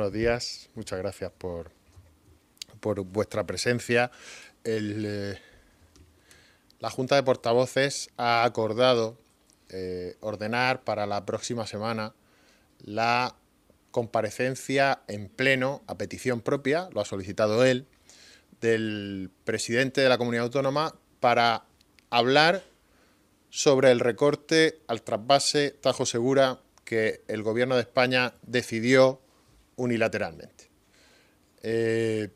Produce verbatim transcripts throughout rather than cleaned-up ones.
buenos días. Muchas gracias por, por vuestra presencia. El, eh, la Junta de Portavoces ha acordado eh, ordenar para la próxima semana la comparecencia en pleno, a petición propia, lo ha solicitado él, del presidente de la Comunidad Autónoma para hablar sobre el recorte al trasvase Tajo Segura que el Gobierno de España decidió unilateralmente. Eh,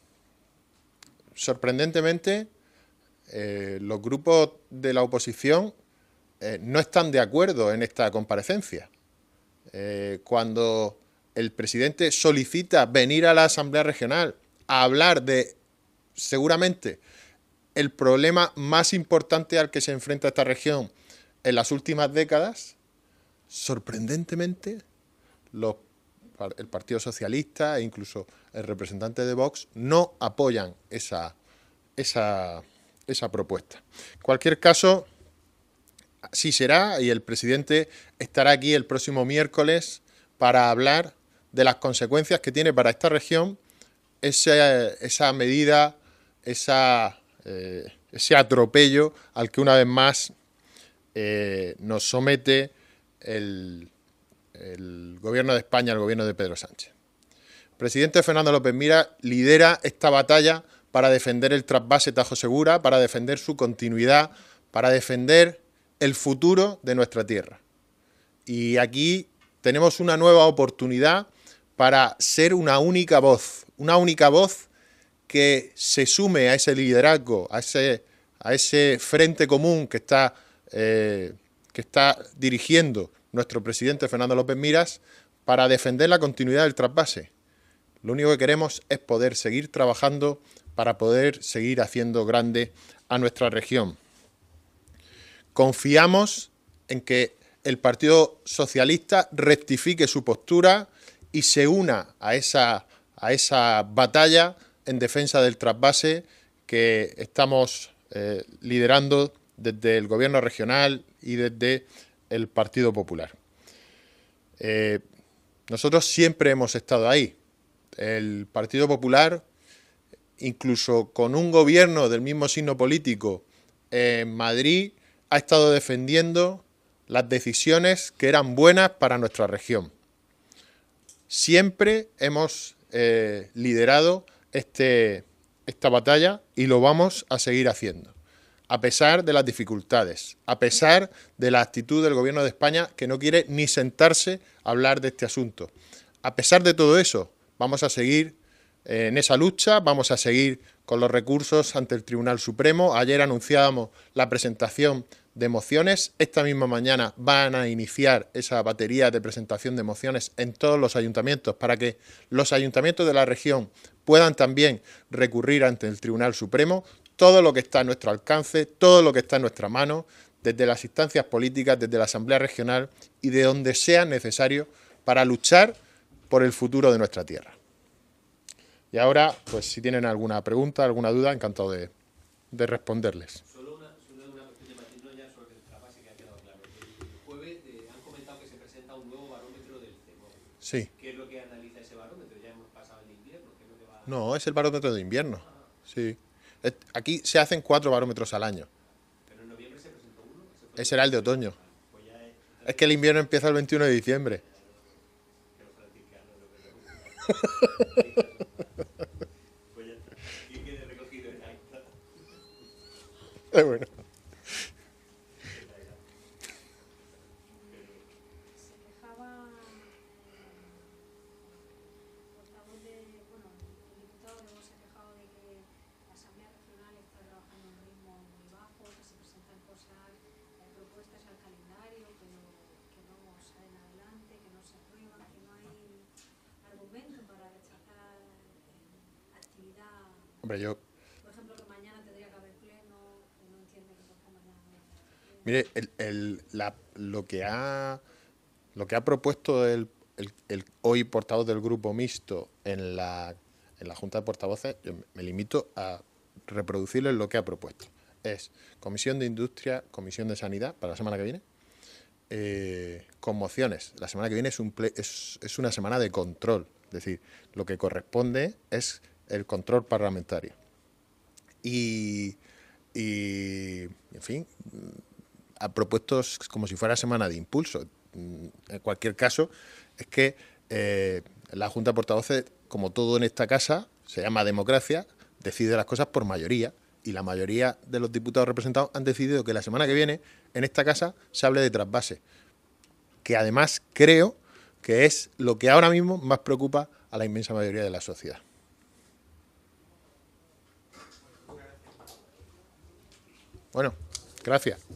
sorprendentemente, eh, los grupos de la oposición eh, no están de acuerdo en esta comparecencia. Eh, cuando el presidente solicita venir a la Asamblea Regional a hablar de, seguramente, el problema más importante al que se enfrenta esta región en las últimas décadas, sorprendentemente, los, el Partido Socialista e incluso el representante de Vox no apoyan esa, esa, esa propuesta. En cualquier caso, así será, y el presidente estará aquí el próximo miércoles para hablar de las consecuencias que tiene para esta región esa, esa medida, esa, eh, ese atropello al que una vez más eh, nos somete el, el Gobierno de España, el Gobierno de Pedro Sánchez. El presidente Fernando López Miras lidera esta batalla para defender el trasvase Tajo Segura, para defender su continuidad, para defender el futuro de nuestra tierra. Y aquí tenemos una nueva oportunidad para ser una única voz, una única voz que se sume a ese liderazgo, a ese, a ese frente común que está, eh, que está dirigiendo nuestro presidente Fernando López Miras para defender la continuidad del trasvase. Lo único que queremos es poder seguir trabajando para poder seguir haciendo grande a nuestra región. Confiamos en que el Partido Socialista rectifique su postura y se una a esa, a esa batalla en defensa del trasvase que estamos eh, liderando desde el Gobierno regional y desde el Partido Popular. Eh, nosotros siempre hemos estado ahí. El Partido Popular, incluso con un gobierno del mismo signo político en Madrid, ha estado defendiendo las decisiones que eran buenas para nuestra región. Siempre hemos eh, liderado este, esta batalla y lo vamos a seguir haciendo, a pesar de las dificultades, a pesar de la actitud del Gobierno de España que no quiere ni sentarse a hablar de este asunto. A pesar de todo eso, vamos a seguir eh, en esa lucha, vamos a seguir con los recursos ante el Tribunal Supremo. Ayer anunciábamos la presentación de mociones. Esta misma mañana van a iniciar esa batería de presentación de mociones en todos los ayuntamientos para que los ayuntamientos de la región puedan también recurrir ante el Tribunal Supremo. Todo lo que está a nuestro alcance, todo lo que está en nuestra mano, desde las instancias políticas, desde la Asamblea Regional y de donde sea necesario para luchar por el futuro de nuestra tierra. Y ahora, pues si tienen alguna pregunta, alguna duda, encantado de, de responderles. Solo una, solo una cuestión de matiz ya sobre el trasvase que ha quedado claro. El jueves eh, han comentado que se presenta un nuevo barómetro del CEMOV. Sí. ¿Qué es lo que analiza ese barómetro? Ya hemos pasado el invierno. ¿Qué es lo que va a... No, es el barómetro de invierno. Ah. Sí. Aquí se hacen cuatro barómetros al año. Pero en noviembre se presentó uno. Ese, Ese era el de otoño. Pues ya es... es que el invierno empieza el veintiuno de diciembre. Pues ya está. Y quede recogido en acta. Es bueno. Se quejaba el portavoz de, bueno, el diputado luego se ha quejado de que la Asamblea Regional está trabajando a un ritmo muy bajo, que se presentan cosas, eh, propuestas al calendario, que no, que no salen adelante, que no se aprueban, que no hay argumento para rechazar eh, actividad. Hombre, yo... Por ejemplo, que mañana tendría que haber pleno, que no entiende que por qué mañana no hay pleno. Mire, el, el, la, lo, que ha, lo que ha propuesto el, el, el hoy portavoz del Grupo Mixto en la, en la Junta de Portavoces, yo me limito a reproducirles lo que ha propuesto. Es Comisión de Industria, Comisión de Sanidad, para la semana que viene, eh, con mociones. La semana que viene es, un ple, es, es una semana de control Es decir, lo que corresponde es el control parlamentario. Y, y en fin, ha propuesto como si fuera semana de impulso. En cualquier caso, es que eh, la Junta de Portavoces, como todo en esta casa, se llama democracia, decide las cosas por mayoría, y la mayoría de los diputados representados han decidido que la semana que viene en esta casa se hable de trasvase, que además creo que es lo que ahora mismo más preocupa a la inmensa mayoría de la sociedad. Bueno, gracias.